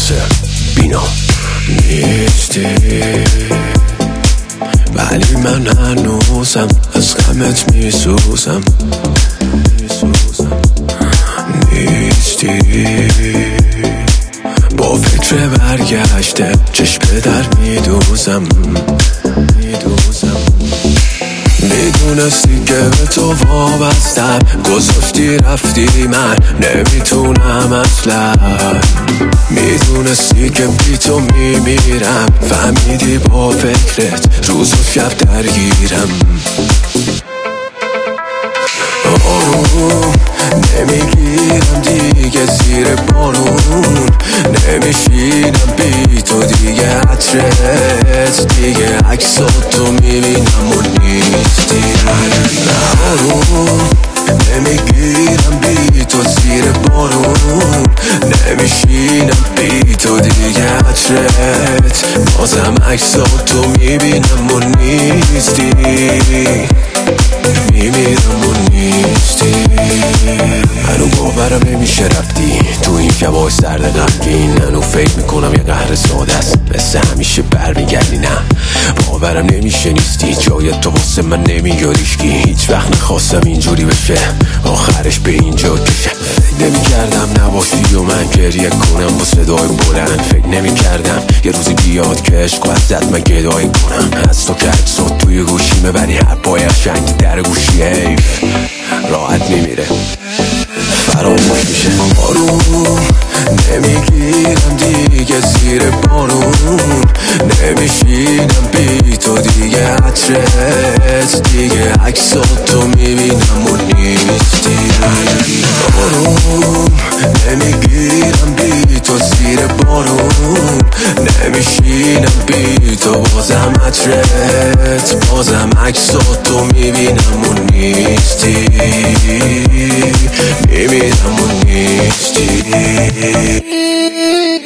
واسه بینا نیستی، ولی من هنوزم از غمت میسوزم. نیستی، با فکر برگشته چشم در میدوزم. میدونستی که به تو وابستم، گذاشتی رفتی من نمیتونم اصلا. میدونستی که بی تو میمیرم، فهمیدی با فکرت روز و شب درگیرم. آروم نمیگیرم دیگه زیر بارون، نمیشینم بی تو دیگه عطرت، دیگه عکساتو میبینم و نیستی. آروم نمیگیرم بی تو زیر بارون، نمیشینم بی تو دیگه عطرت، بازم عکساتو میبینم و نیستی. میمیرم و نیستی. هنو باورم نمیشه رفتی تو این شبای سرد غمگین. هنو فکر میکنم یه قهر ساده است، مثل همیشه برمیگردی. نه باورم نمیشه نیستی، جای تو واسه من نمیاد هیچکی. هیچ وقت نخواستم اینجوری بشه، آخرش به اینجا کشه. فکر نمیکردم نباشی و من گریه کنم با صدای بلند. فکر نمیکردم یه روزی بیاد که عشق وسط من گدایی کنم. از تو که عکسات توی گوشیمه، ولی هر پای قشنگ در گوشی حیف راحت میمیره، فراموش میشه. آروم نمیگیرم دیگه زیر بارون، نمیشینم بی تو دیگه عطرت، دیگه عکساتو میبینم و نیستی. آروم نمیگیرم بی تو زیر بارون، نمیشینم بی تو بازم عطرت، بازم عکساتو میبینم و نیستی. میمیرم و نیستی.